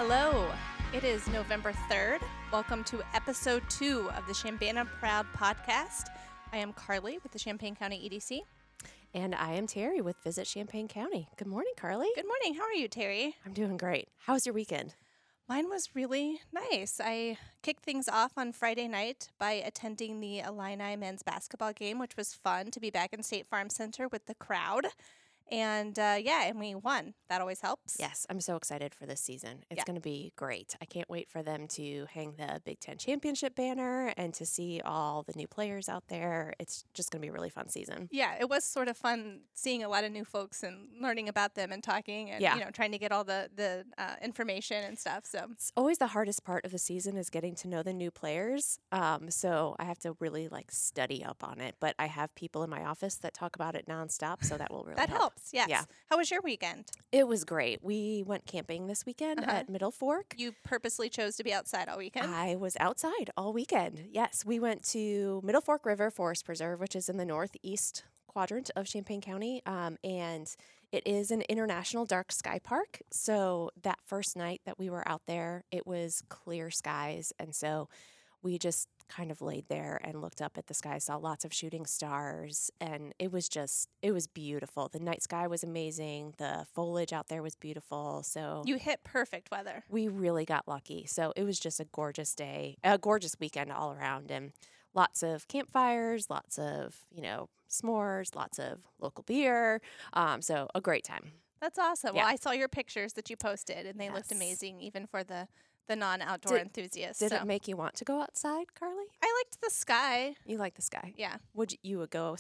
Hello, it is November 3rd. Welcome to episode 2 of the Champaign Proud podcast. I am Carly with the Champaign County EDC. And I am Terry with Visit Champaign County. Good morning, Carly. Good morning. How are you, Terry? I'm doing great. How was your weekend? Mine was really nice. I kicked things off on Friday night by attending the Illini men's basketball game, which was fun to be back in State Farm Center with the crowd. And and we won. That always helps. Yes, I'm so excited for this season. It's Yeah. going to be great. I can't wait for them to hang the Big Ten championship banner and to see all the new players out there. It's just going to be a really fun season. Yeah, it was sort of fun seeing a lot of new folks and learning about them and talking and, trying to get all the information and stuff. So It's always the hardest part of the season is getting to know the new players. So I have to really study up on it. But I have people in my office that talk about it nonstop, so that will really that help. helps. Yes. Yeah. How was your weekend? It was great. We went camping this weekend at Middle Fork. You purposely chose to be outside all weekend? I was outside all weekend. Yes, we went to Middle Fork River Forest Preserve, which is in the northeast quadrant of Champaign County, and it is an international dark sky park. So that first night that we were out there, it was clear skies, and so we just kind of laid there and looked up at the sky, saw lots of shooting stars, and it was beautiful. The night sky was amazing. The foliage out there was beautiful. So You hit perfect weather. we really got lucky. So it was just a gorgeous day, a gorgeous weekend all around, and lots of campfires, lots of, s'mores, lots of local beer. So a great time. That's awesome. Yeah. Well, I saw your pictures that you posted, and they looked Yes. amazing, even for the non-outdoor enthusiasts. Did so. it make you want to go outside, Carly? I liked the sky. You like the sky? Yeah. You would go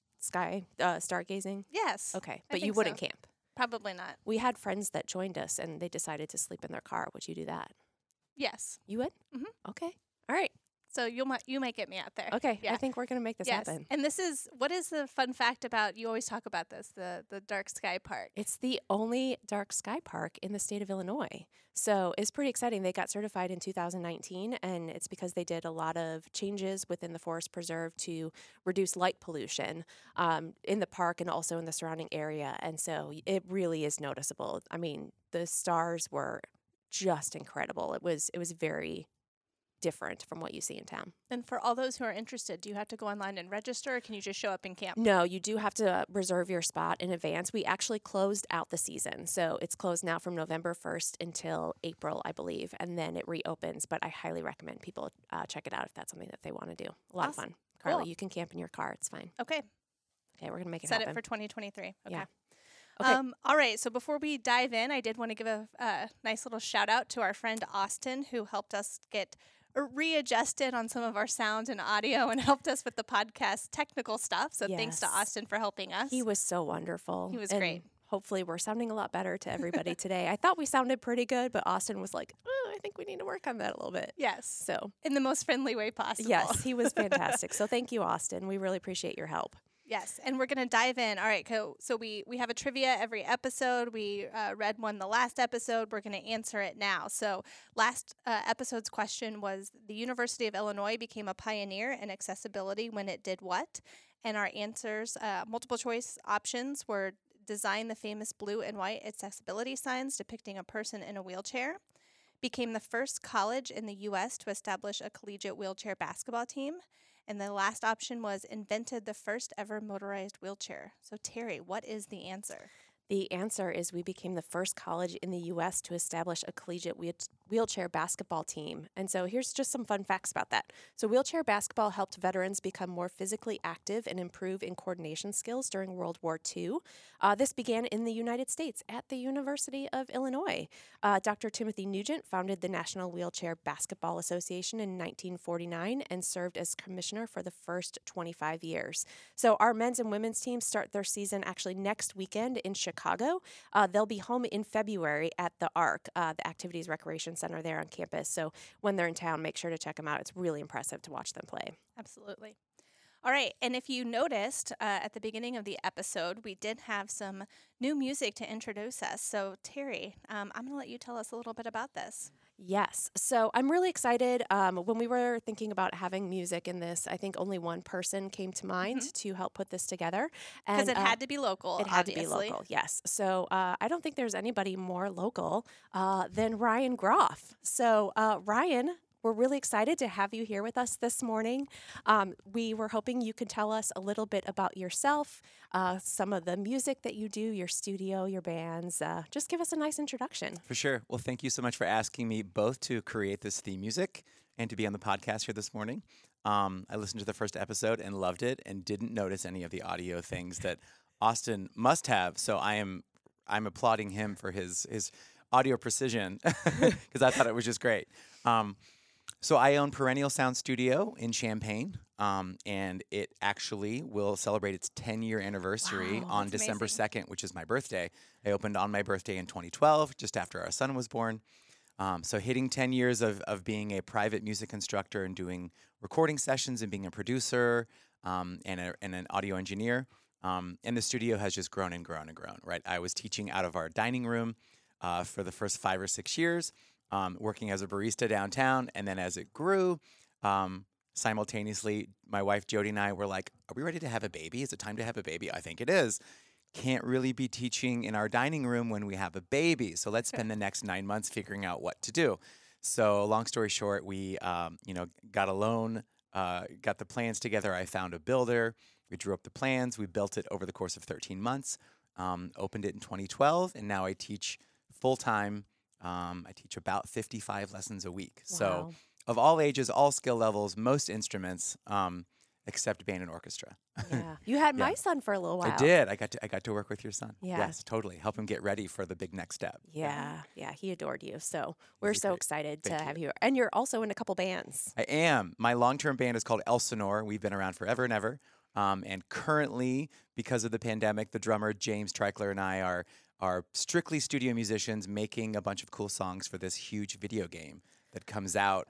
stargazing? Yes. Okay, I but you think wouldn't so. camp. Probably not. We had friends that joined us, and they decided to sleep in their car. Would you do that? Yes. You would? Mhm. Okay. All right. So you might get me out there. Okay. Yeah. I think we're going to make this Yes. happen. And what is the fun fact about, you always talk about this, the dark sky park? It's the only dark sky park in the state of Illinois. So it's pretty exciting. They got certified in 2019, and it's because they did a lot of changes within the forest preserve to reduce light pollution in the park and also in the surrounding area. And so it really is noticeable. I mean, the stars were just incredible. It was very different from what you see in town. And for all those who are interested, do you have to go online and register, or can you just show up and camp? No, you do have to reserve your spot in advance. We actually closed out the season. So it's closed now from November 1st until April, I believe, and then it reopens. But I highly recommend people check it out if that's something that they want to do. A lot of fun. Carly, Cool. you can camp in your car. It's fine. Okay. Okay, we're going to make it Set happen. it for 2023. Okay. Yeah. Okay. All right. So before we dive in, I did want to give a nice little shout out to our friend Austin, who helped us get readjusted on some of our sound and audio and helped us with the podcast technical stuff. So thanks to Yes. Austin for helping us. He was so wonderful. He was and great. Hopefully we're sounding a lot better to everybody today. I thought we sounded pretty good, but Austin was like, I think we need to work on that a little bit. Yes. So In the most friendly way possible. yes, he was fantastic. So thank you, Austin. We really appreciate your help. Yes, and we're going to dive in. All right, so we have a trivia every episode. We read one the last episode. We're going to answer it now. So last episode's question was, the University of Illinois became a pioneer in accessibility when it did what? And our answers, multiple choice options were: design the famous blue and white accessibility signs depicting a person in a wheelchair, became the first college in the U.S. to establish a collegiate wheelchair basketball team, and the last option was invented the first ever motorized wheelchair. So, Terry, what is the answer? The answer is we became the first college in the U.S. to establish a collegiate wheelchair basketball team. And so here's just some fun facts about that. So wheelchair basketball helped veterans become more physically active and improve in coordination skills during World War II. This began in the United States at the University of Illinois. Dr. Timothy Nugent founded the National Wheelchair Basketball Association in 1949 and served as commissioner for the first 25 years. So our men's and women's teams start their season actually next weekend in Chicago. They'll be home in February at the ARC, the Activities Recreation Center there on campus. So when they're in town, make sure to check them out. It's really impressive to watch them play. Absolutely. All right, and if you noticed at the beginning of the episode, we did have some new music to introduce us. So, Terry, I'm going to let you tell us a little bit about this. Yes. So I'm really excited. When we were thinking about having music in this, I think only one person came to mind to help put this together. Because it had to be local, It had obviously. to be local, yes. So I don't think there's anybody more local than Ryan Groff. So Ryan, we're really excited to have you here with us this morning. We were hoping you could tell us a little bit about yourself, some of the music that you do, your studio, your bands. Just give us a nice introduction. For sure. Well, thank you so much for asking me both to create this theme music and to be on the podcast here this morning. I listened to the first episode and loved it and didn't notice any of the audio things that Austin must have. So I'm applauding him for his audio precision because I thought it was just great. So I own Perennial Sound Studio in Champaign, and it actually will celebrate its 10-year anniversary on December 2nd, which is my birthday. I opened on my birthday in 2012, just after our son was born. So hitting 10 years of being a private music instructor and doing recording sessions and being a producer and an audio engineer. And the studio has just grown and grown and grown, right? I was teaching out of our dining room for the first 5 or 6 years. Working as a barista downtown, and then as it grew, simultaneously, my wife Jody and I were like, "Are we ready to have a baby? Is it time to have a baby?" I think it is. Can't really be teaching in our dining room when we have a baby, so let's spend the next 9 months figuring out what to do. So, long story short, we got a loan, got the plans together. I found a builder. We drew up the plans. We built it over the course of 13 months. Opened it in 2012, and now I teach full time. I teach about 55 lessons a week. Wow. So of all ages, all skill levels, most instruments, except band and orchestra. Yeah. You had my son for a little while. I did. I got to work with your son. Yeah. Yes, totally. Help him get ready for the big next step. Yeah. He adored you. So we're He's so great. excited to Thank have you. And you're also in a couple bands. I am. My long-term band is called Elsinore. We've been around forever and ever. And currently, because of the pandemic, the drummer James Treichler and I are strictly studio musicians making a bunch of cool songs for this huge video game that comes out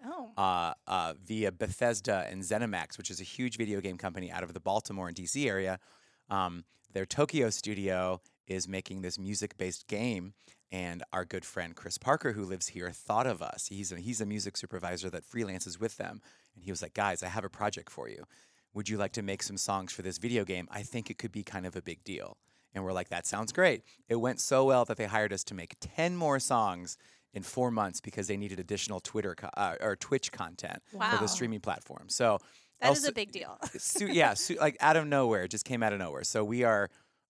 via Bethesda and ZeniMax, which is a huge video game company out of the Baltimore and DC area. Their Tokyo studio is making this music-based game, and our good friend Chris Parker, who lives here, thought of us. He's a music supervisor that freelances with them, and he was like, "Guys, I have a project for you. Would you like to make some songs for this video game? I think it could be kind of a big deal." And we're like, "That sounds great." It went so well that they hired us to make 10 more songs in 4 months because they needed additional or Twitch content for Wow. the streaming platform. So That is a big deal. like out of nowhere, it just came out of nowhere. So we are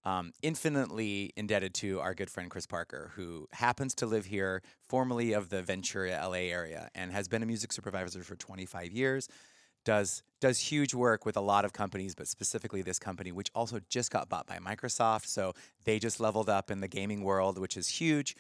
infinitely indebted to our good friend Chris Parker, who happens to live here, formerly of the Ventura, LA area, and has been a music supervisor for 25 years. Does huge work with a lot of companies, but specifically this company, which also just got bought by Microsoft. So they just leveled up in the gaming world, which is huge.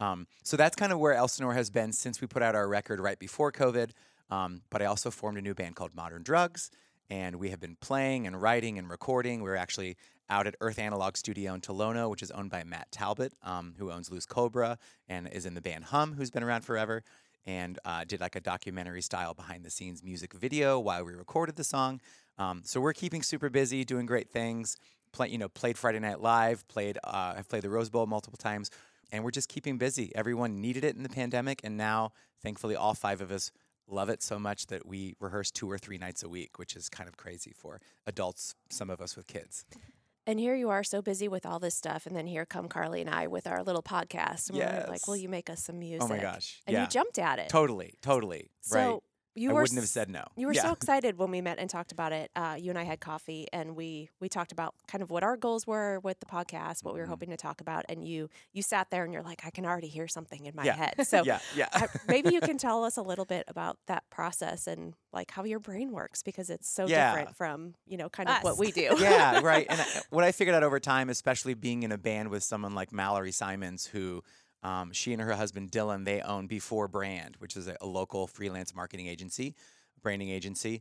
So that's kind of where Elsinore has been since we put out our record right before COVID. But I also formed a new band called Modern Drugs, and we have been playing and writing and recording. We're actually out at Earth Analog Studio in Tolono, which is owned by Matt Talbot, who owns Loose Cobra and is in the band Hum, who's been around forever. And did like a documentary style behind the scenes music video while we recorded the song. So we're keeping super busy, doing great things. Played Friday Night Live, I've played the Rose Bowl multiple times, and we're just keeping busy. Everyone needed it in the pandemic, and now, thankfully, all 5 of us love it so much that we rehearse 2 or 3 nights a week, which is kind of crazy for adults, some of us with kids. And here you are so busy with all this stuff. And then here come Carly and I with our little podcast. And we're like, Yes. "Will you make us some music?" Oh my gosh. And yeah. you jumped at it. Totally. So right. you I were wouldn't have said no. You were Yeah. so excited when we met and talked about it. You and I had coffee, and we talked about kind of what our goals were with the podcast, what we were hoping to talk about. And you sat there and you're like, "I can already hear something in my Yeah. head." So Yeah. maybe you can tell us a little bit about that process and like how your brain works, because it's so Yeah. different from kind of Us. what we do. Yeah, right. And what I figured out over time, especially being in a band with someone like Mallory Simons, who she and her husband Dylan, they own Before Brand, which is a local freelance marketing agency, branding agency.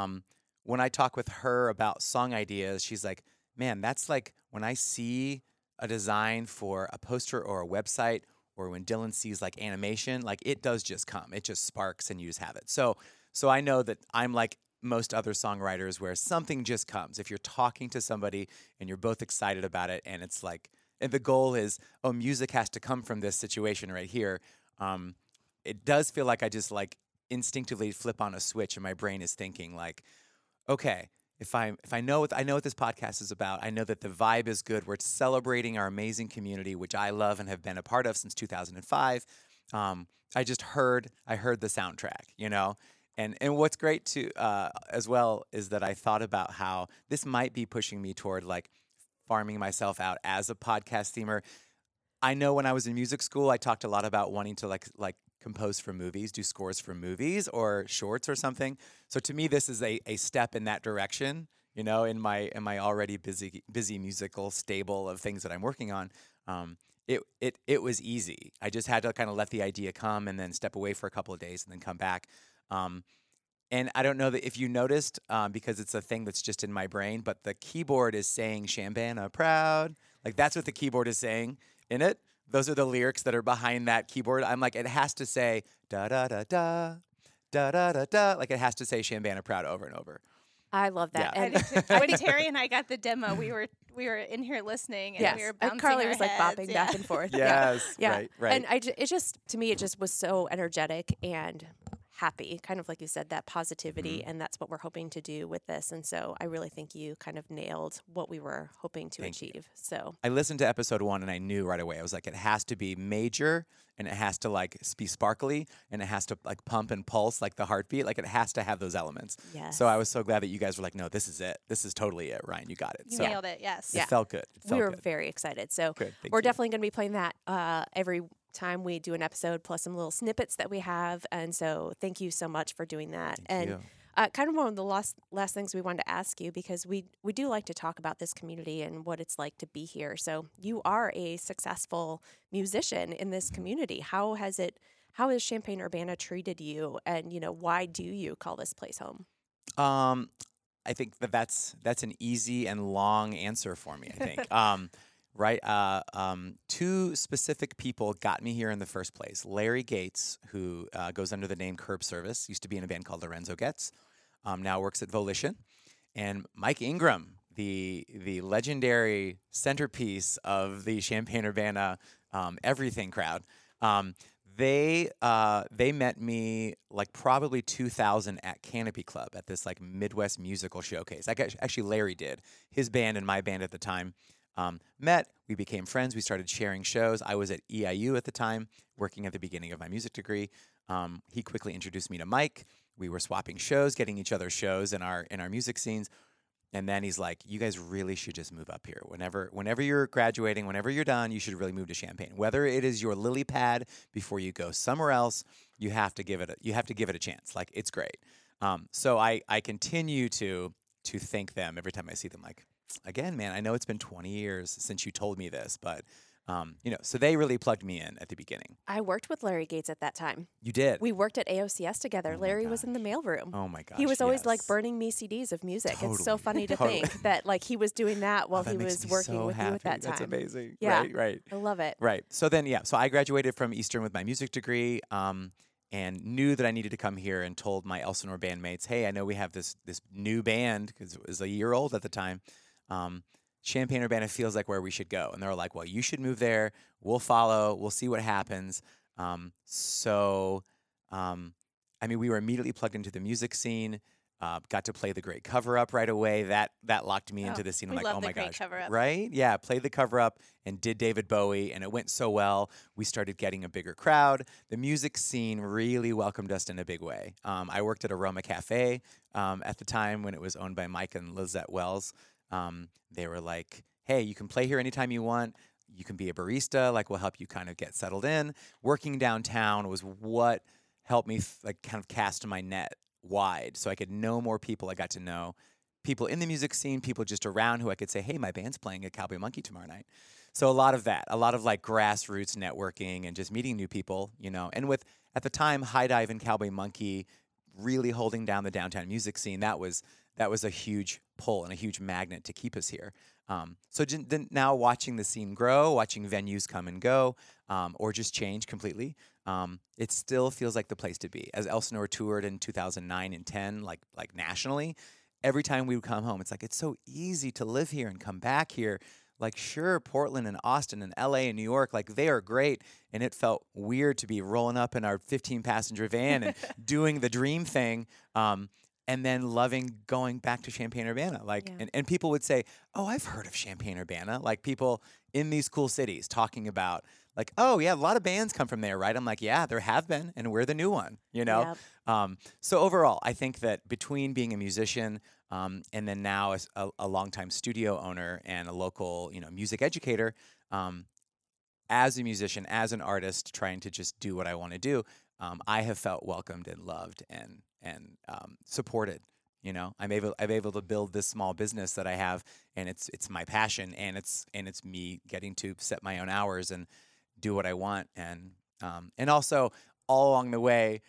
When I talk with her about song ideas, she's like, "Man, that's like when I see a design for a poster or a website, or when Dylan sees like animation, like it does just come. It just sparks and you just have it." So I know that I'm like most other songwriters where something just comes. If you're talking to somebody and you're both excited about it, and it's like, and the goal is, oh, music has to come from this situation right here. it does feel like I just like instinctively flip on a switch and my brain is thinking like, okay, if I know what this podcast is about, I know that the vibe is good. We're celebrating our amazing community, which I love and have been a part of since 2005. I heard the soundtrack, you know, and what's great too as well is that I thought about how this might be pushing me toward like farming myself out as a podcast themer. I know when I was in music school, I talked a lot about wanting to like compose for movies, do scores for movies or shorts or something. So to me, this is a step in that direction. You know, in my already busy musical stable of things that I'm working on. It was easy. I just had to kind of let the idea come and then step away for a couple of days and then come back. And I don't know that if you noticed, because it's a thing that's just in my brain, but the keyboard is saying Chambana proud. Like that's what the keyboard is saying in it. Those are the lyrics that are behind that keyboard. I'm like, it has to say da da da da da da da da. Like it has to say Chambana proud over and over. I love that. Yeah. And When Terry and I got the demo, we were in here listening, and we were bouncing Carly our was like heads. bopping back and forth. Yes, Yeah. right. And it just, to me, it just was so energetic and happy, kind of like you said, that positivity. And that's what we're hoping to do with this. And so I really think you kind of nailed what we were hoping to Thank you. achieve. So I listened to episode 1 and I knew right away. I was like, it has to be major and it has to like be sparkly and it has to like pump and pulse like the heartbeat. Like it has to have those elements. yes. So I was so glad that you guys were like, no, this is it. This is totally it, Ryan. You got it. You So nailed it. Yes. it felt good. It felt we were good. very excited. So Good. Thank we're you. definitely going to be playing that every time we do an episode, plus some little snippets that we have. And so thank you so much for doing that. Thank and you. kind of one of the last things we wanted to ask you, because we do like to talk about this community and what it's like to be here. So you are a successful musician in this community. How has Champaign-Urbana treated you? And, you know, why do you call this place home? I think that's an easy and long answer for me. I think. Right. Two specific people got me here in the first place. Larry Gates, who goes under the name Curb Service, used to be in a band called Lorenzo Getz, now works at Volition. And Mike Ingram, the legendary centerpiece of the Champaign-Urbana everything crowd. They met me like probably 2000 at Canopy Club at this like Midwest musical showcase. Actually, Larry did. His band and my band at the time met. We became friends. We started sharing shows. I was at EIU at the time, working at the beginning of my music degree. He quickly introduced me to Mike. We were swapping shows, getting each other shows in our music scenes. And then he's like, you guys really should just move up here. Whenever you're graduating, whenever you're done, you should really move to Champaign. Whether it is your lily pad before you go somewhere else, you have to give it a chance. Like it's great. So I continue to thank them every time I see them. Like, again, man, I know it's been 20 years since you told me this, but so they really plugged me in at the beginning. I worked with Larry Gates at that time. You did. We worked at AOCS together. Oh my Larry was in the mailroom. Oh my gosh. He was always like yes. burning me CDs of music. It's so Totally. funny to Totally. think that like he was doing that while Oh, that he makes was me working so with you happy. at that time. That's amazing. Yeah. Right. I love it. Right. So then, so I graduated from Eastern with my music degree, and knew that I needed to come here, and told my Elsinore bandmates, hey, I know we have this new band, because it was a year old at the time. Champaign-Urbana feels like where we should go. And they're like, well, you should move there. We'll follow. We'll see what happens. We were immediately plugged into the music scene. Got to play the Great Cover Up right away. That locked me into the scene. I'm we like, love oh the my Great gosh, Cover Up. right? Yeah, played the Cover Up and did David Bowie, and it went so well. We started getting a bigger crowd. The music scene really welcomed us in a big way. I worked at Aroma Cafe at the time when it was owned by Mike and Lizette Wells. They were like, hey, you can play here anytime you want. You can be a barista. Like, we'll help you kind of get settled in. Working downtown was what helped me kind of cast my net wide, so I could know more people. I got to know people in the music scene, people just around who I could say, hey, my band's playing at Cowboy Monkey tomorrow night. So a lot of like grassroots networking and just meeting new people, and with, at the time, High Dive and Cowboy Monkey really holding down the downtown music scene. That was a huge pull and a huge magnet to keep us here. So then now watching the scene grow, watching venues come and go, or just change completely, it still feels like the place to be. As Elsinore toured in 2009 and 10, like nationally, every time we would come home, it's like, it's so easy to live here and come back here. like, sure, Portland and Austin and LA and New York, like, they are great. And it felt weird to be rolling up in our 15-passenger van and doing the dream thing. And then loving going back to Champaign-Urbana. Like, and people would say, oh, I've heard of Champaign-Urbana. Like, people in these cool cities talking about, like, oh, yeah, a lot of bands come from there, right? I'm like, yeah, there have been, and we're the new one, you know? Yep. So overall, I think that between being a musician and then now as a longtime studio owner and a local, music educator, as a musician, as an artist, trying to just do what I want to do, I have felt welcomed and loved and supported. I'm able to build this small business that I have, and it's my passion, and it's me getting to set my own hours and do what I want, and also all along the way,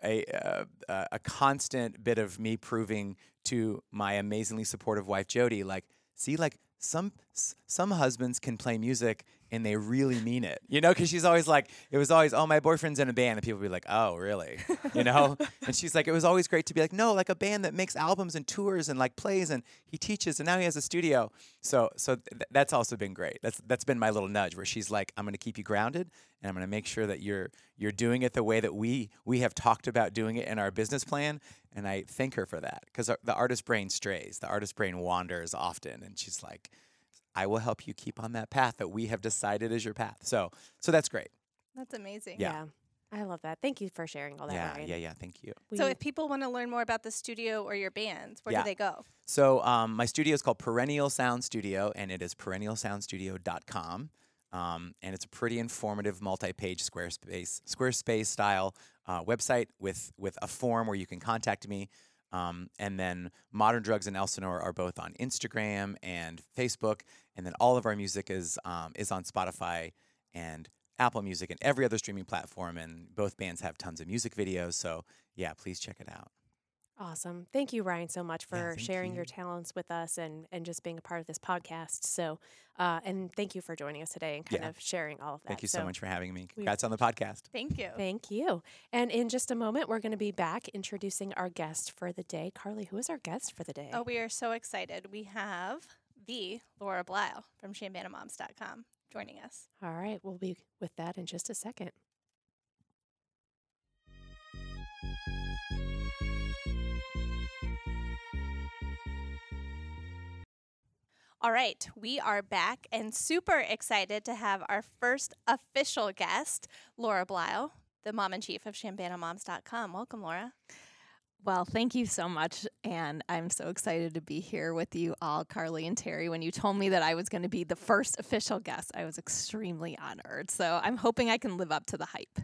a constant bit of me proving to my amazingly supportive wife Jody, like, see, like, some husbands can play music and they really mean it, because she's always like, it was always, oh, my boyfriend's in a band, and people would be like, oh, really, and she's like, it was always great to be like, no, like, a band that makes albums and tours and like plays, and he teaches, and now he has a studio. So that's also been great. That's been my little nudge where she's like, I'm going to keep you grounded, and I'm going to make sure that you're doing it the way that we have talked about doing it in our business plan. And I thank her for that, because the artist brain strays, the artist brain wanders often, and she's like, I will help you keep on that path that we have decided is your path. So that's great. That's amazing. Yeah. I love that. Thank you for sharing all that, Ryan. Yeah. Thank you. So if people want to learn more about the studio or your bands, where do they go? So my studio is called Perennial Sound Studio, and it is perennialsoundstudio.com. And it's a pretty informative multi-page Squarespace style website with a form where you can contact me. And then Modern Drugs and Elsinore are both on Instagram and Facebook. And then all of our music is on Spotify and Apple Music and every other streaming platform. And both bands have tons of music videos. So, yeah, please check it out. Awesome. Thank you, Ryan, so much for sharing you. your talents with us and just being a part of this podcast. So, and thank you for joining us today and kind of sharing all of that. Thank you so much for having me. Congrats on the podcast. Thank you. Thank you. And in just a moment, we're going to be back introducing our guest for the day. Carly, who is our guest for the day? Oh, we are so excited. We have the Laura Blau from ChampaignMoms.com joining us. All right. We'll be with that in just a second. All right, we are back and super excited to have our first official guest, Laura Blau, the mom-in-chief of ChampaignMoms.com. Welcome, Laura. Well, thank you so much, and I'm so excited to be here with you all, Carly and Terry. When you told me that I was going to be the first official guest, I was extremely honored. So I'm hoping I can live up to the hype.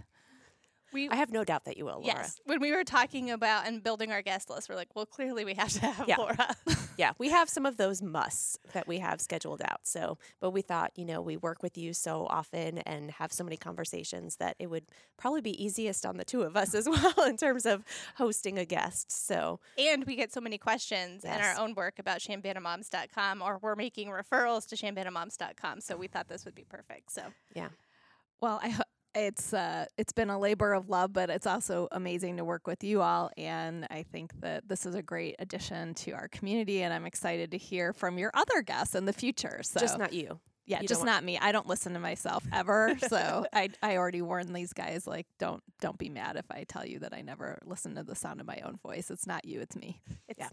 I have no doubt that you will, Laura. Yes. When we were talking about and building our guest list, we're like, well, clearly we have to have Laura. Yeah, we have some of those musts that we have scheduled out. So, but we thought, we work with you so often and have so many conversations that it would probably be easiest on the two of us as well in terms of hosting a guest. So, and we get so many questions in our own work about ChampaignMoms.com, or we're making referrals to ChampaignMoms.com. So we thought this would be perfect. So, yeah. Well, it's been a labor of love, but it's also amazing to work with you all, and I think that this is a great addition to our community, and I'm excited to hear from your other guests in the future. So just not you. Yeah, just not me. I don't listen to myself ever, so I already warned these guys, like, don't be mad if I tell you that I never listen to the sound of my own voice. It's not you, it's me.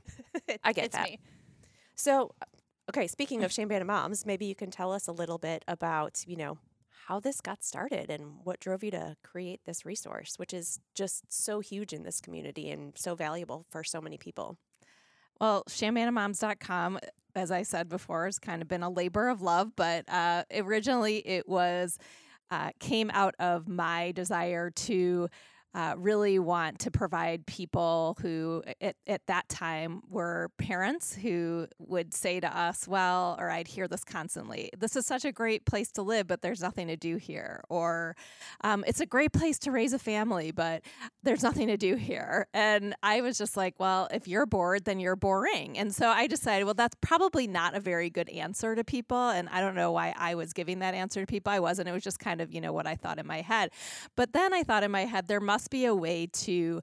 I get it's that. Me. So, okay, speaking of Champaign Moms, maybe you can tell us a little bit about, how this got started and what drove you to create this resource, which is just so huge in this community and so valuable for so many people. Well, ChampaignMoms.com, as I said before, has kind of been a labor of love, but originally it was came out of my desire to really want to provide people who at that time were parents who would say to us, well, or I'd hear this constantly, this is such a great place to live, but there's nothing to do here. Or it's a great place to raise a family, but there's nothing to do here. And I was just like, well, if you're bored, then you're boring. And so I decided, well, that's probably not a very good answer to people. And I don't know why I was giving that answer to people. I wasn't. It was just kind of, what I thought in my head. But then I thought in my head, there must be a way to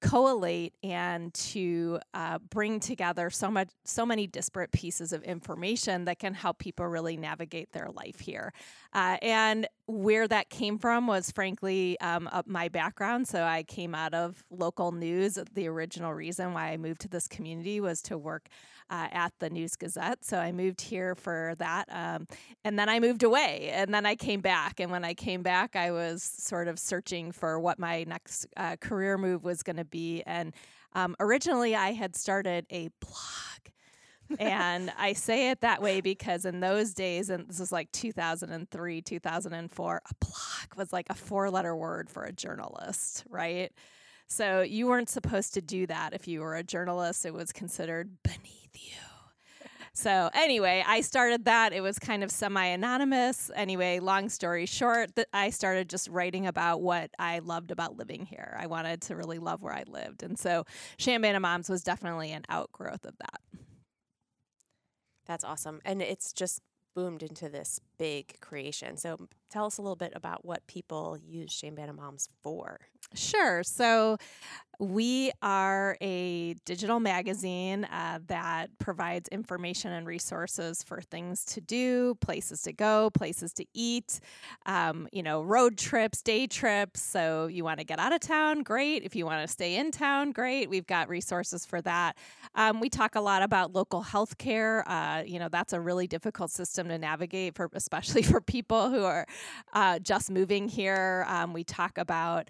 collate and to bring together so many disparate pieces of information that can help people really navigate their life here. And where that came from was, frankly, my background. So I came out of local news. The original reason why I moved to this community was to work at the News Gazette. So I moved here for that. And then I moved away, and then I came back. And when I came back, I was sort of searching for what my next career move was going to be. And originally I had started a blog. And I say it that way because in those days, and this was like 2003, 2004, a blog was like a 4-letter word for a journalist, right? So you weren't supposed to do that. If you were a journalist, it was considered beneath you. So anyway, I started that. It was kind of semi-anonymous. Anyway, long story short, I started just writing about what I loved about living here. I wanted to really love where I lived. And so Chambana Moms was definitely an outgrowth of that. That's awesome. And it's just boomed into this big creation. So tell us a little bit about what people use Chambana Moms for. Sure. So we are a digital magazine that provides information and resources for things to do, places to go, places to eat, road trips, day trips. So you want to get out of town, great. If you want to stay in town, great. We've got resources for that. We talk a lot about local health care. That's a really difficult system to navigate, especially for people who are just moving here. We talk about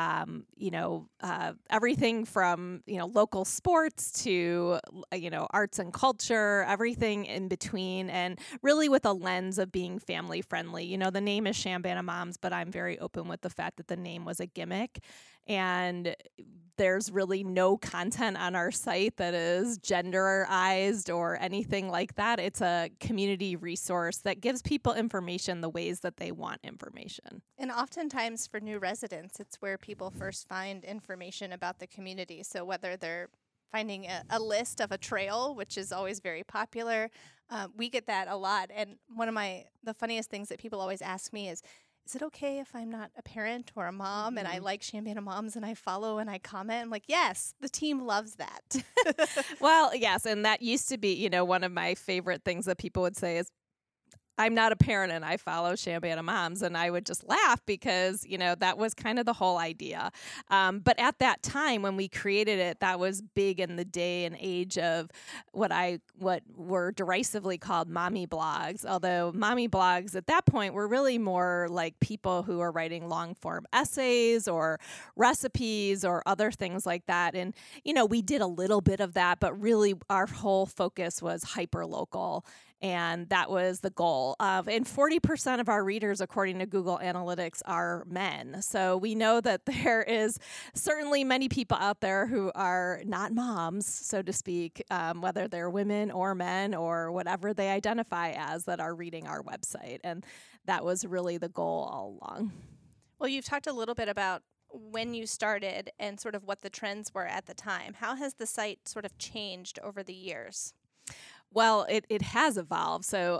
everything from, local sports to, arts and culture, everything in between, and really with a lens of being family friendly. The name is Chambana Moms, but I'm very open with the fact that the name was a gimmick. And there's really no content on our site that is genderized or anything like that. It's a community resource that gives people information the ways that they want information. And oftentimes for new residents, it's where people first find information about the community. So whether they're finding a list of a trail, which is always very popular, we get that a lot. And one of the funniest things that people always ask me is it okay if I'm not a parent or a mom and I like Chambana Moms and I follow and I comment? I'm like, yes, the team loves that. Well, yes, and that used to be, one of my favorite things that people would say is, I'm not a parent and I follow Chambana Moms, and I would just laugh because, that was kind of the whole idea. But at that time when we created it, that was big in the day and age of what were derisively called mommy blogs. Although mommy blogs at that point were really more like people who are writing long form essays or recipes or other things like that. And, we did a little bit of that, but really our whole focus was hyper local. And that was the goal. And 40% of our readers, according to Google Analytics, are men. So we know that there is certainly many people out there who are not moms, so to speak, whether they're women or men or whatever they identify as, that are reading our website. And that was really the goal all along. Well, you've talked a little bit about when you started and sort of what the trends were at the time. How has the site sort of changed over the years? Well, it has evolved. So,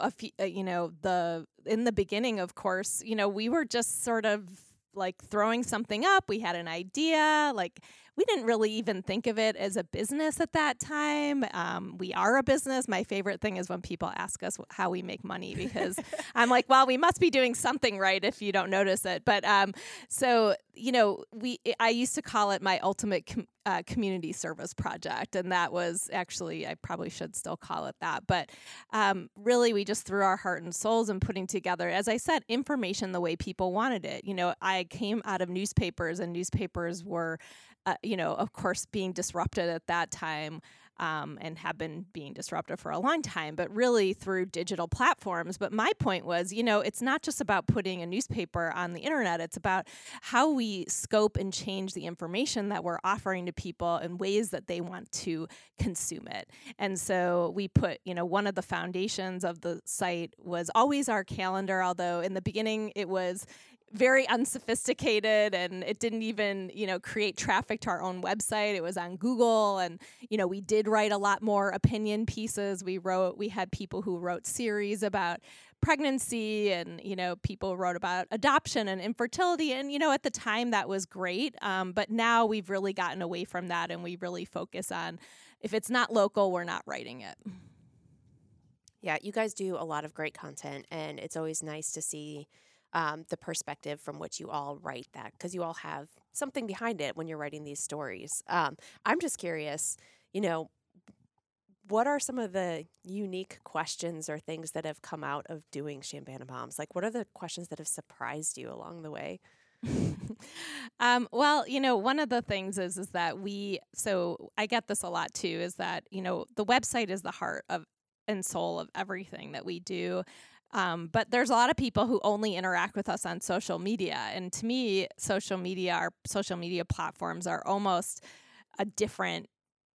in the beginning, of course, we were just sort of like throwing something up. We had an idea, we didn't really even think of it as a business at that time. We are a business. My favorite thing is when people ask us how we make money, because I'm like, well, we must be doing something right if you don't notice it. But I used to call it my ultimate community service project. And that was actually, I probably should still call it that. But really, we just threw our heart and souls in putting together, as I said, information the way people wanted it. I came out of newspapers, and newspapers were of course, being disrupted at that time, and have been being disrupted for a long time, but really through digital platforms. But my point was, it's not just about putting a newspaper on the internet. It's about how we scope and change the information that we're offering to people in ways that they want to consume it. And so we put, one of the foundations of the site was always our calendar, although in the beginning it was very unsophisticated, and it didn't even, create traffic to our own website. It was on Google, and, we did write a lot more opinion pieces. We had people who wrote series about pregnancy, and, people wrote about adoption and infertility. And, at the time that was great. But now we've really gotten away from that, and we really focus on, if it's not local, we're not writing it. Yeah, you guys do a lot of great content, and it's always nice to see the perspective from which you all write that, because you all have something behind it when you're writing these stories. I'm just curious, what are some of the unique questions or things that have come out of doing Chambana Moms? Like, what are the questions that have surprised you along the way? Well, one of the things is that so I get this a lot too, is that, the website is the heart of and soul of everything that we do. But there's a lot of people who only interact with us on social media. And to me, our social media platforms are almost a different,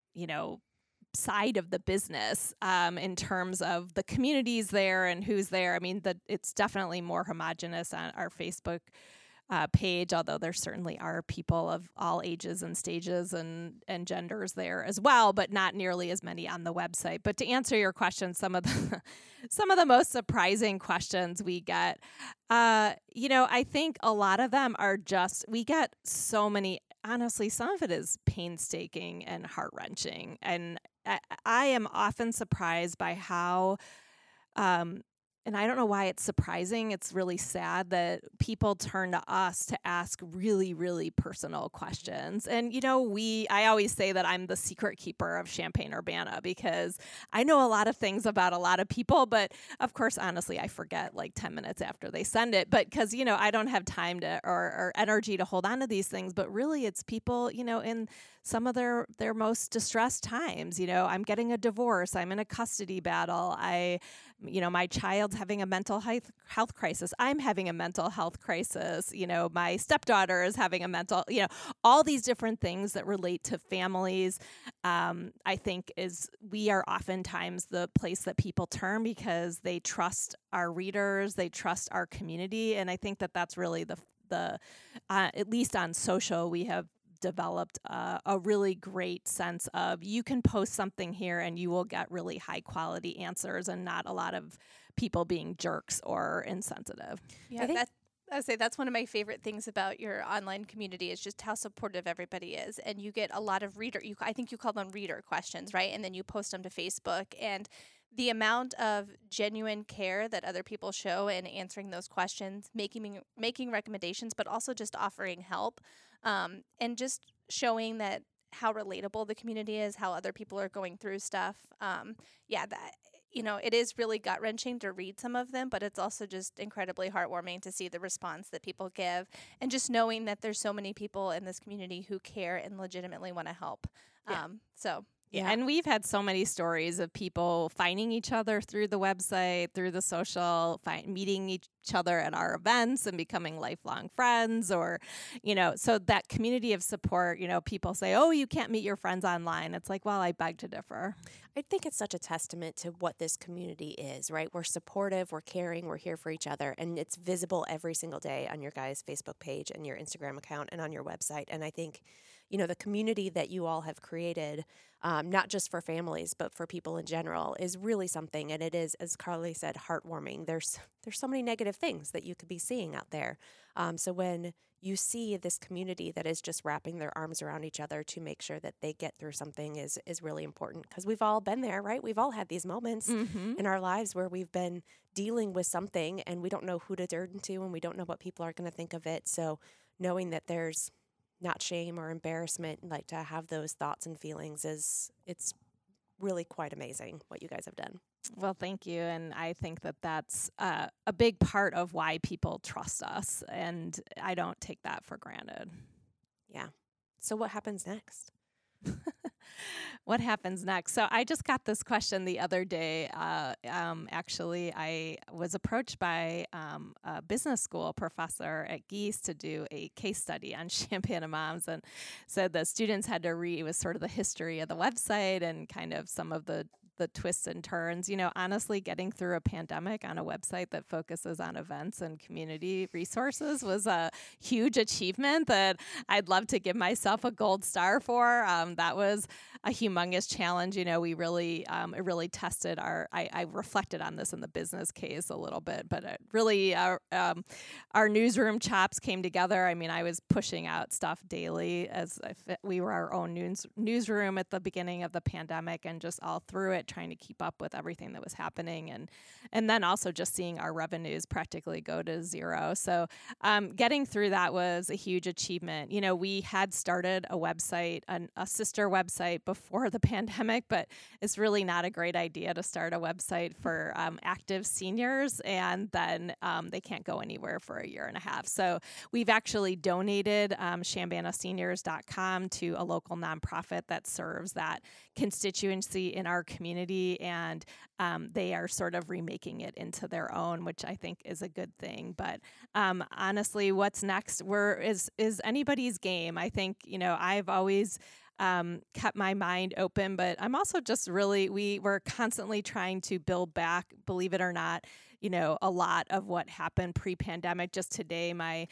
side of the business in terms of the communities there and who's there. I mean, it's definitely more homogenous on our Facebook page, although there certainly are people of all ages and stages and genders there as well, but not nearly as many on the website. But to answer your question, some of the most surprising questions we get, I think a lot of them are we get so many. Honestly, some of it is painstaking and heart-wrenching, and I am often surprised by how. And I don't know why it's surprising. It's really sad that people turn to us to ask really, really personal questions. And, I always say that I'm the secret keeper of Champaign-Urbana, because I know a lot of things about a lot of people, but of course, honestly, I forget like 10 minutes after they send it. But because, I don't have time or energy to hold on to these things. But really, it's people, in some of their most distressed times. I'm getting a divorce. I'm in a custody battle. My child's having a mental health crisis. I'm having a mental health crisis. My stepdaughter is having a mental, all these different things that relate to families. I think we are oftentimes the place that people turn because they trust our readers, they trust our community. And I think that that's really the at least on social, we have developed a really great sense of, you can post something here and you will get really high quality answers and not a lot of people being jerks or insensitive. Yeah, I would say that's one of my favorite things about your online community, is just how supportive everybody is. And you get a lot of I think you call them reader questions, right? And then you post them to Facebook, and the amount of genuine care that other people show in answering those questions, making recommendations, but also just offering help, and just showing that how relatable the community is, how other people are going through stuff. It is really gut-wrenching to read some of them, but it's also just incredibly heartwarming to see the response that people give, and just knowing that there's so many people in this community who care and legitimately want to help. Yeah, and we've had so many stories of people finding each other through the website, through the social, meeting each other at our events and becoming lifelong friends, or, so that community of support. People say, oh, you can't meet your friends online. It's like, well, I beg to differ. I think it's such a testament to what this community is, right? We're supportive, we're caring, we're here for each other, and it's visible every single day on your guys' Facebook page and your Instagram account and on your website. And I think, the community that you all have created, not just for families, but for people in general, is really something. And it is, as Carly said, heartwarming. There's so many negative things that you could be seeing out there. So when you see this community that is just wrapping their arms around each other to make sure that they get through something is really important, because we've all been there, right? We've all had these moments in our lives where we've been dealing with something and we don't know who to turn to and we don't know what people are going to think of it. So knowing that there's not shame or embarrassment, like to have those thoughts and feelings, it's really quite amazing what you guys have done. Well, thank you. And I think that that's a big part of why people trust us. And I don't take that for granted. Yeah. So what happens next? What happens next? So I just got this question the other day. Actually, I was approached by a business school professor at Geese to do a case study on Champaign Moms. And so the students had to read, it was sort of the history of the website and kind of some of the twists and turns. Honestly, getting through a pandemic on a website that focuses on events and community resources was a huge achievement that I'd love to give myself a gold star for. That was humongous challenge. We really it really tested I reflected on this in the business case a little bit, but it really our newsroom chops came together. I mean, I was pushing out stuff daily as if we were our own newsroom at the beginning of the pandemic, and just all through it trying to keep up with everything that was happening, and then also just seeing our revenues practically go to zero. So getting through that was a huge achievement. We had started a website, a sister website before the pandemic, but it's really not a great idea to start a website for active seniors and then they can't go anywhere for a year and a half. So we've actually donated ShambanasSeniors.com to a local nonprofit that serves that constituency in our community, and they are sort of remaking it into their own, which I think is a good thing. But honestly, what's next is anybody's game. I think, I've always kept my mind open, but I'm also just we're constantly trying to build back, believe it or not, a lot of what happened pre-pandemic. Just today, my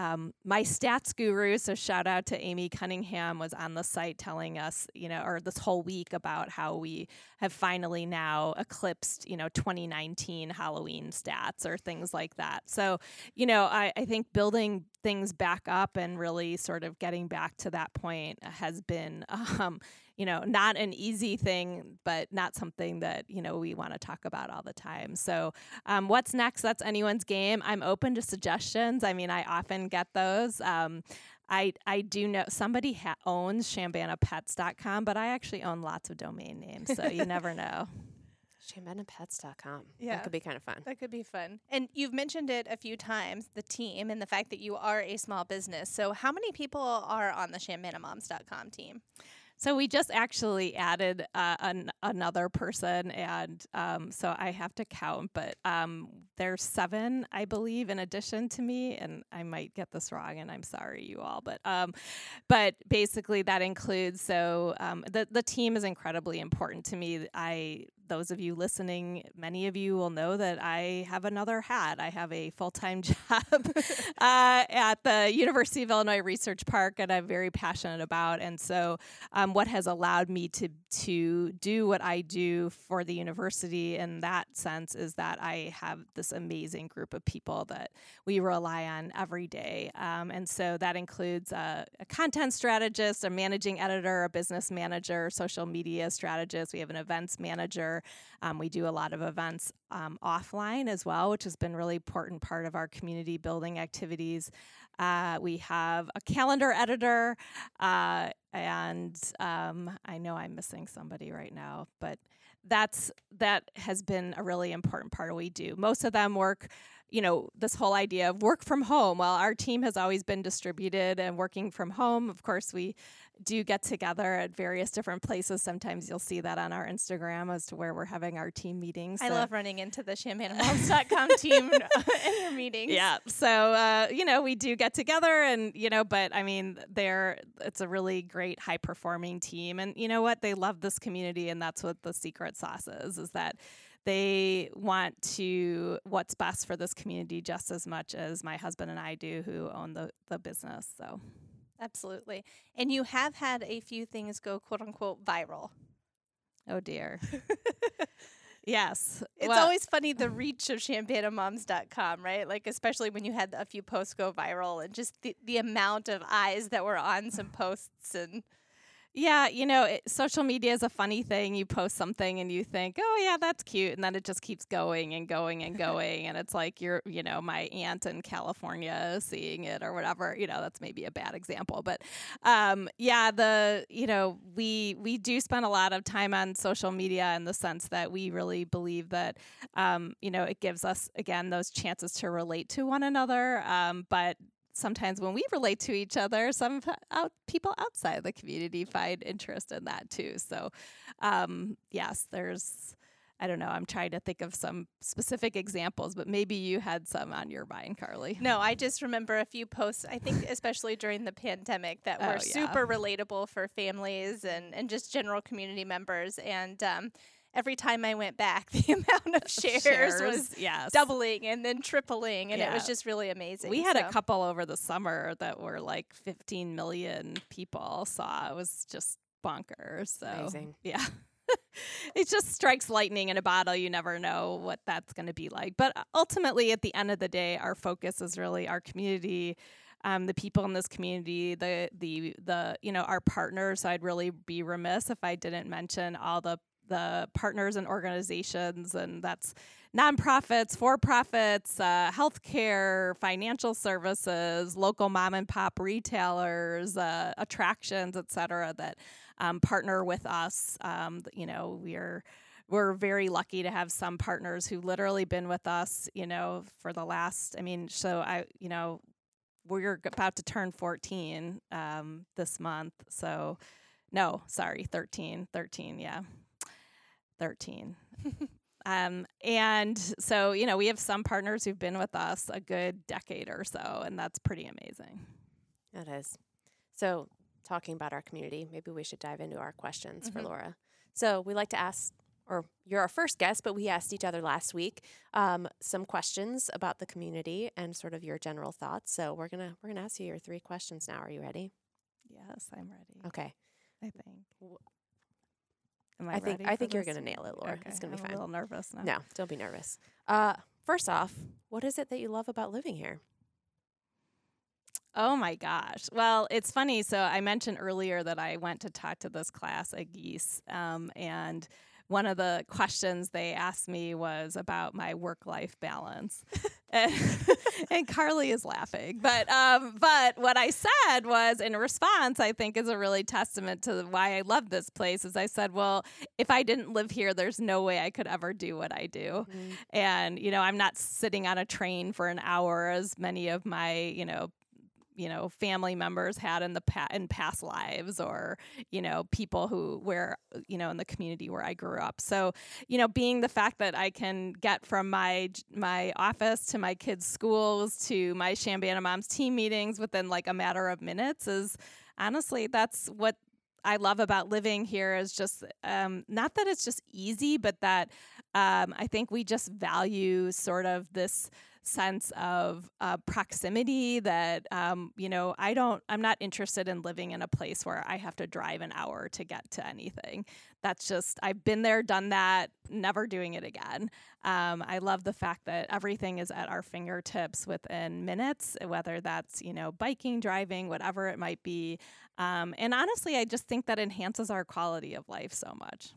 stats guru, so shout out to Amy Cunningham, was on the site telling us, or this whole week, about how we have finally now eclipsed, 2019 Halloween stats or things like that. So, I think building things back up and really sort of getting back to that point has been not an easy thing, but not something that, we want to talk about all the time. So what's next? That's anyone's game. I'm open to suggestions. I mean, I often get those. I do know somebody owns ShambanaPets.com, but I actually own lots of domain names, so you never know. ShambanaPets.com. Yeah. That could be kind of fun. That could be fun. And you've mentioned it a few times, the team, and the fact that you are a small business. So how many people are on the ShambanaMoms.com team? So we just actually added another person, and so I have to count, but there's 7, I believe, in addition to me, and I might get this wrong, and I'm sorry, you all, but basically that includes, the team is incredibly important to me. Those of you listening, many of you will know that I have another hat. I have a full-time job at the University of Illinois Research Park, and I'm very passionate about. And so what has allowed me to do what I do for the university in that sense is that I have this amazing group of people that we rely on every day. And so that includes a content strategist, a managing editor, a business manager, social media strategist. We have an events manager. We do a lot of events offline as well, which has been a really important part of our community building activities. We have a calendar editor, and I know I'm missing somebody right now, but that has been a really important part of what we do. Most of them work, this whole idea of work from home. Well, our team has always been distributed and working from home. Of course, we do get together at various different places. Sometimes you'll see that on our Instagram as to where we're having our team meetings. I love running into the ShambanaMoms.com team in your meetings. Yeah. So, we do get together and, but I mean, it's a really great high performing team. And you know what? They love this community, and that's what the secret sauce is that they want what's best for this community just as much as my husband and I do, who own the business. So. Absolutely. And you have had a few things go, quote unquote, viral. Oh, dear. Yes. It's always funny, the reach of ShambanaMoms.com, right? Like, especially when you had a few posts go viral, and just the amount of eyes that were on some posts. And yeah, social media is a funny thing. You post something and you think, oh, yeah, that's cute. And then it just keeps going and going and going. And it's like you're, my aunt in California seeing it or whatever. That's maybe a bad example. But we do spend a lot of time on social media in the sense that we really believe that, it gives us, again, those chances to relate to one another. But sometimes when we relate to each other, some people outside the community find interest in that too. So, yes, I don't know, I'm trying to think of some specific examples, but maybe you had some on your mind, Carly. No, I just remember a few posts, I think especially during the pandemic, that were super relatable for families and just general community members. And every time I went back, the amount of shares was doubling and then tripling, and it was just really amazing. We had a couple over the summer that were like 15 million people saw. It was just bonkers. So Amazing. yeah. It just strikes lightning in a bottle. You never know what that's going to be like. But ultimately, at the end of the day, our focus is really our community, the people in this community, the our partners. So I'd really be remiss if I didn't mention all the partners and organizations, and that's nonprofits, for-profits, healthcare, financial services, local mom and pop retailers, attractions, et cetera, that partner with us. We're very lucky to have some partners who literally been with us, for the last, we're about to turn 14 this month. So, no, sorry, 13, yeah. 13. And so, we have some partners who've been with us a good decade or so, and that's pretty amazing. That is. So, talking about our community, maybe we should dive into our questions for Laura. So, we like to ask, or you're our first guest, but we asked each other last week some questions about the community and sort of your general thoughts. So, we're gonna ask you your 3 questions now. Are you ready? Yes, I'm ready. Okay. I think. I think you're going to nail it, Laura. Okay. It's going to be I'm fine. a little nervous now. No, don't be nervous. First off, what is it that you love about living here? Oh my gosh. Well, it's funny. So I mentioned earlier that I went to talk to this class at Geese, and one of the questions they asked me was about my work-life balance. And Carly is laughing. But what I said was, in response, I think is a really testament to why I love this place, is I said, well, if I didn't live here, there's no way I could ever do what I do. Mm-hmm. And, I'm not sitting on a train for an hour as many of my, family members had in past lives, or people who were in the community where I grew up. So being the fact that I can get from my office to my kids' schools to my Chambana Moms team meetings within like a matter of minutes is honestly, that's what I love about living here, is just not that it's just easy, but that I think we just value sort of this sense of proximity that, I'm not interested in living in a place where I have to drive an hour to get to anything. That's just, I've been there, done that, never doing it again. I love the fact that everything is at our fingertips within minutes, whether that's, biking, driving, whatever it might be. And honestly, I just think that enhances our quality of life so much.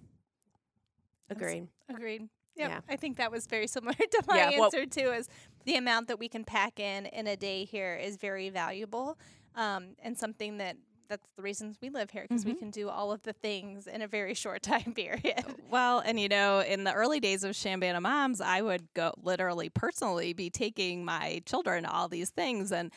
Agreed. Agreed. Yep. Yeah. I think that was very similar to my answer too, is the amount that we can pack in a day here is very valuable, and something that's the reasons we live here, because we can do all of the things in a very short time period. Well, and in the early days of Chambana Moms, I would go literally personally be taking my children to all these things, and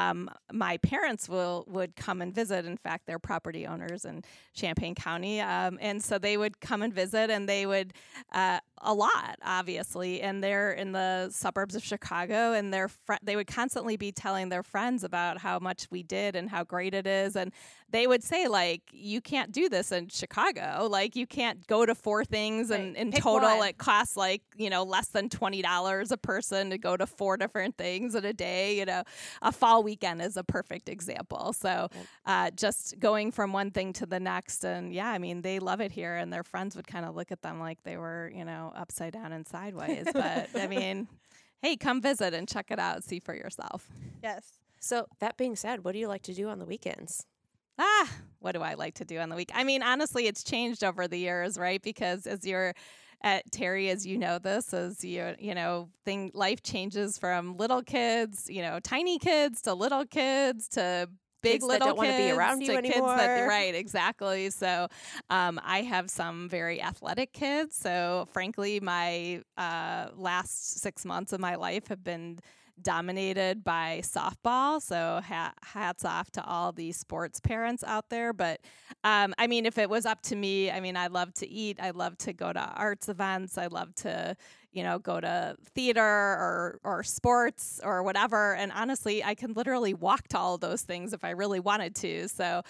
my parents would come and visit. In fact, they're property owners in Champaign County, and so they would come and visit, and they would a lot, obviously, and they're in the suburbs of Chicago, and they would constantly be telling their friends about how much we did and how great it is, and they would say, like, you can't do this in Chicago. Like, you can't go to 4 things, and in total one. It costs like, less than $20 a person to go to 4 different things in a day. A fall weekend is a perfect example. So just going from one thing to the next, and they love it here, and their friends would kind of look at them like they were, upside down and sideways. But hey, come visit and check it out, see for yourself. Yes. So that being said, what do you like to do on the weekends? What do I like to do on the week? Honestly, it's changed over the years, right? Because as you're at Terry, as you know this, as life changes from little kids, tiny kids to little kids to big kids little that don't want to be around you anymore. Right, exactly. So I have some very athletic kids. So frankly, my last 6 months of my life have been dominated by softball. So hats off to all the sports parents out there. But if it was up to me, I love to eat. I love to go to arts events. I love to, go to theater or sports or whatever. And honestly, I can literally walk to all of those things if I really wanted to. So,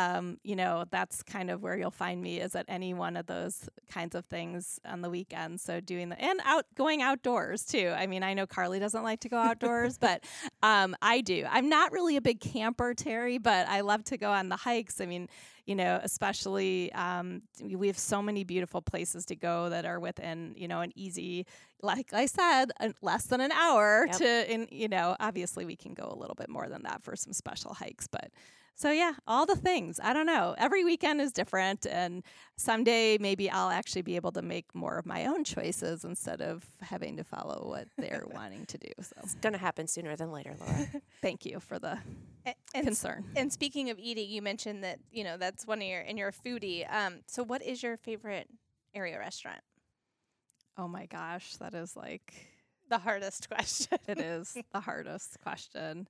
that's kind of where you'll find me, is at any one of those kinds of things on the weekends. So going outdoors too. I know Carly doesn't like to go outdoors, but I do. I'm not really a big camper, Terry, but I love to go on the hikes. especially we have so many beautiful places to go that are within, an easy, like I said, less than an hour Yep. to, and, obviously we can go a little bit more than that for some special hikes, but so yeah, all the things. I don't know. Every weekend is different, and someday maybe I'll actually be able to make more of my own choices instead of having to follow what they're wanting to do. So It's going to happen sooner than later, Laura. thank you for the And concern. And speaking of eating, you mentioned that that's one of you're a foodie. So what is your favorite area restaurant? Oh my gosh, that is like The hardest question. it is the hardest question.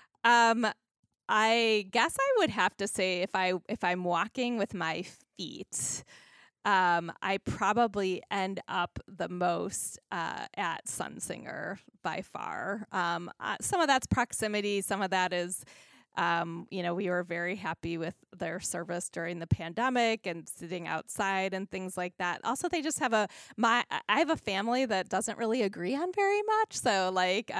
I guess I would have to say if I'm walking with my feet, I probably end up the most at Sunsinger by far. Some of that's proximity, some of that is we were very happy with their service during the pandemic and sitting outside and things like that. Also, they just have I have a family that doesn't really agree on very much. So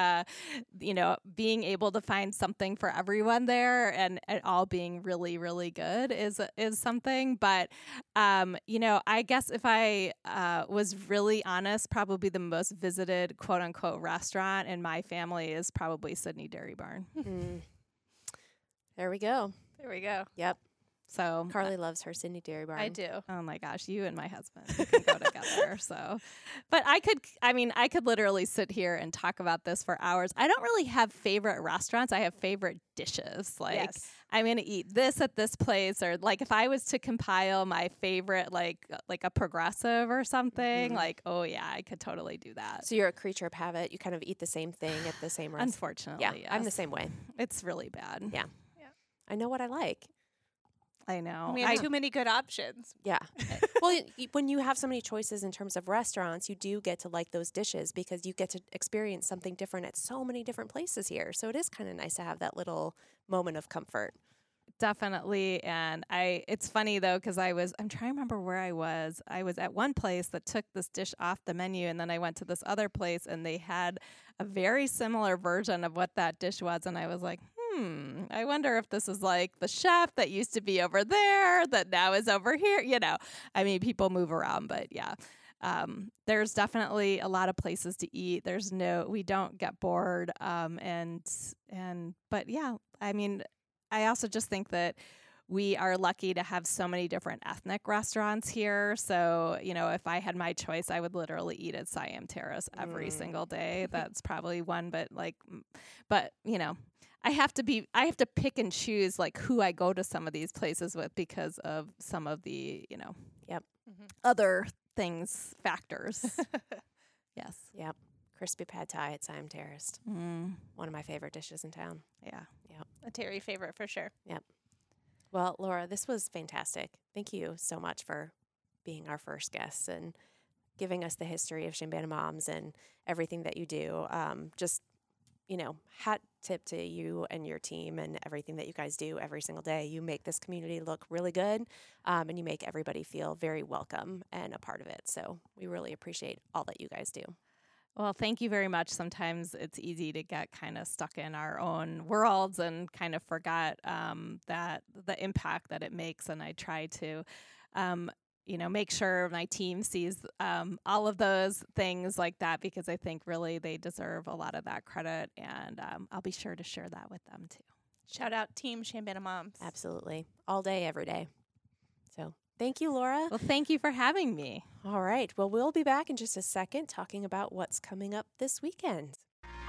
being able to find something for everyone there and it all being really, really good is something. But, I guess if I was really honest, probably the most visited quote unquote restaurant in my family is probably Sydney Dairy Barn. Mm. There we go. There we go. Yep. So Carly loves her Sydney Dairy Barn. I do. oh my gosh, you and my husband we can go together. So, but I could literally sit here and talk about this for hours. I don't really have favorite restaurants. I have favorite dishes. Like Yes. I'm going to eat this at this place, or like if I was to compile my favorite, like a Progressive or something, Mhm. like, oh yeah, I could totally do that. So you're a creature of habit. You kind of eat the same thing at the same restaurant. Unfortunately, Yeah, I'm the yes. same way. It's really bad. Yeah. I know what I like. I know. We have too many good options. Yeah. Well, when you have so many choices in terms of restaurants, you do get to like those dishes because you get to experience something different at so many different places here. So it is kind of nice to have that little moment of comfort. Definitely. And it's funny though, because I'm trying to remember where I was. I was at one place that took this dish off the menu, and then I went to this other place and they had a very similar version of what that dish was. And I was like, I wonder if this is like the chef that used to be over there that now is over here. People move around, but yeah. There's definitely a lot of places to eat. We don't get bored. But yeah, I also just think that we are lucky to have so many different ethnic restaurants here. So, if I had my choice, I would literally eat at Siam Terrace every single day. That's probably one, but I have to pick and choose like who I go to some of these places with because of some of the, Yep. other factors. Yes. Yep. Crispy pad thai at Siam Terrace. Mm, One of my favorite dishes in town. yeah. A Terry favorite for sure. Well, Laura, this was fantastic. Thank you so much for being our first guest and giving us the history of Chambana Moms and everything that you do. Hat tip to you and your team and everything that you guys do every single day. You make this community look really good, and you make everybody feel very welcome and a part of it. So we really appreciate all that you guys do. Well, thank you very much. Sometimes it's easy to get kind of stuck in our own worlds and kind of forget that the impact that it makes. And I try to, make sure my team sees all of those things like that because I think really they deserve a lot of that credit. And I'll be sure to share that with them too. Shout out Team Chambana Moms. Absolutely. All day, every day. So thank you, Laura. Well, thank you for having me. All right. Well, we'll be back in just a second talking about what's coming up this weekend.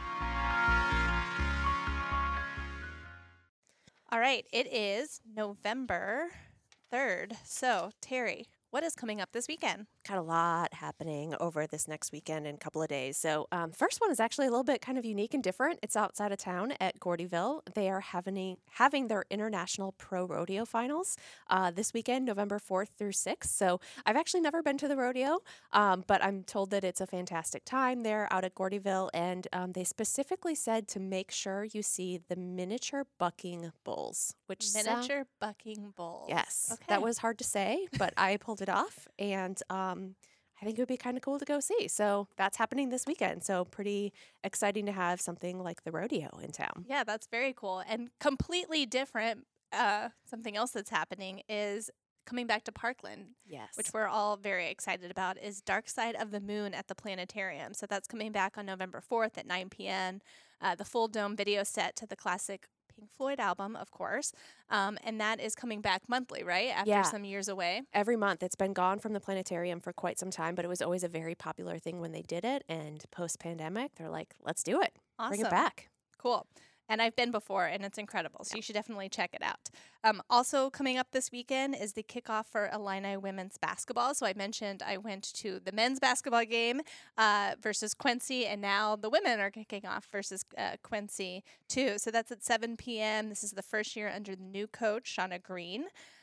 All right. It is November 3rd. So, Terry, what is coming up this weekend? Got a lot happening over this next weekend in a couple of days. So first one is actually a little bit kind of unique and different. It's outside of town at Gordyville. They are having their International Pro Rodeo Finals this weekend, November 4th through 6th. So I've actually never been to the rodeo, but I'm told that it's a fantastic time there out at Gordyville. And they specifically said to make sure you see the miniature bucking bulls, which Miniature bucking bulls. Yes, Okay. that was hard to say, but I pulled it off, and I think it would be kind of cool to go see. So that's happening this weekend. So pretty exciting to have something like the rodeo in town. Yeah, that's very cool and completely different something else that's happening is coming back to Parkland, Yes. which we're all very excited about, is Dark Side of the Moon at the Planetarium. So that's coming back on November 4th at 9 p.m. The full dome video set to the classic Pink Floyd album, of course. And that is coming back monthly, right? After Yeah. some years away. Every month. It's been gone from the planetarium for quite some time, but it was always a very popular thing when they did it. And post-pandemic, they're like, let's do it. Awesome. Bring it back. Cool. And I've been before, and it's incredible. So you should definitely check it out. Also coming up this weekend is the kickoff for Illini women's basketball. So I mentioned I went to the men's basketball game versus Quincy, and now the women are kicking off versus Quincy too. So that's at 7 p.m. This is the first year under the new coach, Shauna Green.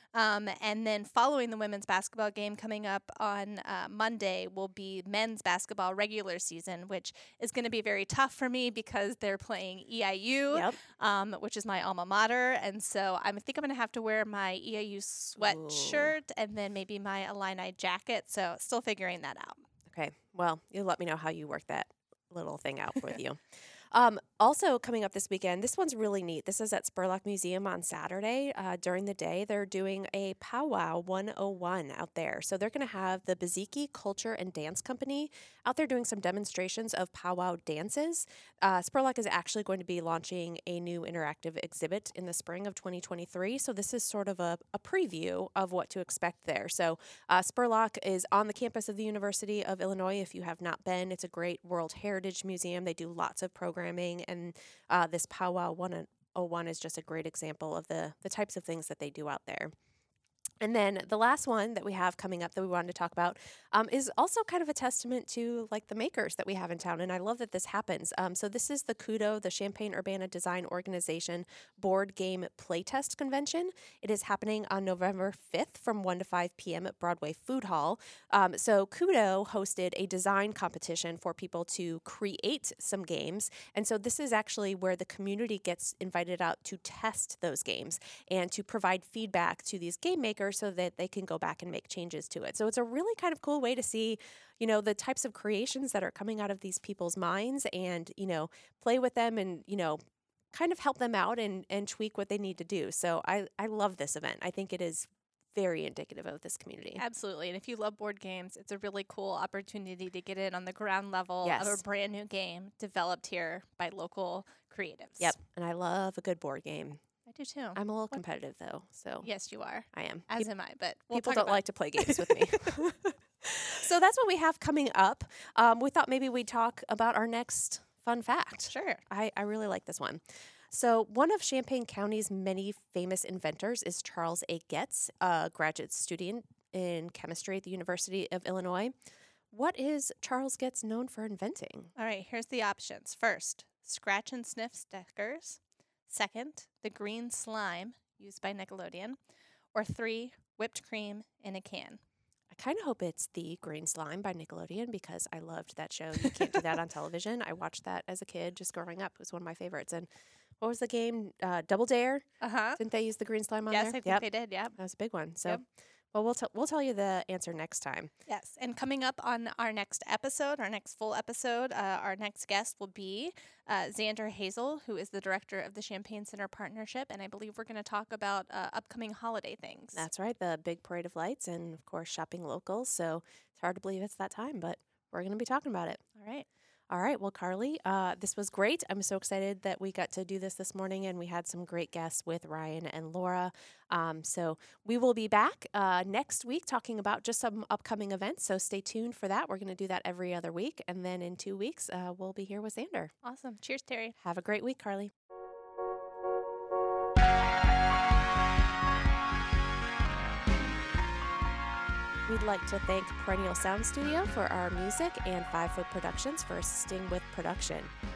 And then following the women's basketball game coming up on Monday will be men's basketball regular season, which is going to be very tough for me because they're playing EIU, which is my alma mater. And so I think I'm going to have to wear my EIU sweatshirt and then maybe my Illini jacket. So still figuring that out. Okay. Well, you'll let me know how you work that little thing out with you. Also coming up this weekend, this one's really neat. This is at Spurlock Museum on Saturday. During the day, they're doing a Powwow 101 out there. So they're going to have the Baziki Culture and Dance Company out there doing some demonstrations of powwow dances. Spurlock is actually going to be launching a new interactive exhibit in the spring of 2023. So this is sort of a preview of what to expect there. So Spurlock is on the campus of the University of Illinois. If you have not been, it's a great World Heritage Museum. They do lots of programming, and this Powwow 101 is just a great example of the types of things that they do out there. And then the last one that we have coming up that we wanted to talk about is also kind of a testament to like the makers that we have in town. And I love that this happens. So this is the CUDO, the Champaign-Urbana Design Organization Board Game Playtest Convention. It is happening on November 5th from 1 to 5 p.m. at Broadway Food Hall. So CUDO hosted a design competition for people to create some games. And so this is actually where the community gets invited out to test those games and to provide feedback to these game makers so that they can go back and make changes to it. So it's a really kind of cool way to see, you know, the types of creations that are coming out of these people's minds and, you know, play with them and, you know, kind of help them out and tweak what they need to do. So I love this event. I think it is very indicative of this community. Absolutely. And if you love board games, it's a really cool opportunity to get in on the ground level of a brand new game developed here by local creatives. Yep. And I love a good board game. I do too. I'm a little competitive though, so Yes, you are. I am. As am I, but we'll People talk don't about like to play games with me. So that's what we have coming up. We thought maybe we'd talk about our next fun fact. Sure. I really like this one. So one of Champaign County's many famous inventors is Charles A. Getz, a graduate student in chemistry at the University of Illinois. What is Charles Getz known for inventing? All right, here's the options. First, scratch and sniff stickers. Second, the green slime used by Nickelodeon. Or 3, whipped cream in a can. I kind of hope it's the Green Slime by Nickelodeon because I loved that show. You can't do that on television. I watched that as a kid just growing up. It was one of my favorites. And what was the game? Double Dare? Uh-huh. Didn't they use the green slime on Yes, there? I think they did, yeah. That was a big one. So, Yep. well, we'll tell you the answer next time. Yes, and coming up on our next episode, our next full episode, our next guest will be Xander Hazel, who is the director of the Champaign Center Partnership, and I believe we're going to talk about upcoming holiday things. That's right. The big parade of lights and, of course, shopping local. So it's hard to believe it's that time, but we're going to be talking about it. All right. All right. Well, Carly, this was great. I'm so excited that we got to do this morning, and we had some great guests with Ryan and Laura. So we will be back next week talking about just some upcoming events. So stay tuned for that. We're going to do that every other week. And then in 2 weeks, we'll be here with Xander. Awesome. Cheers, Terry. Have a great week, Carly. We'd like to thank Perennial Sound Studio for our music and 5 Foot Productions for assisting with production.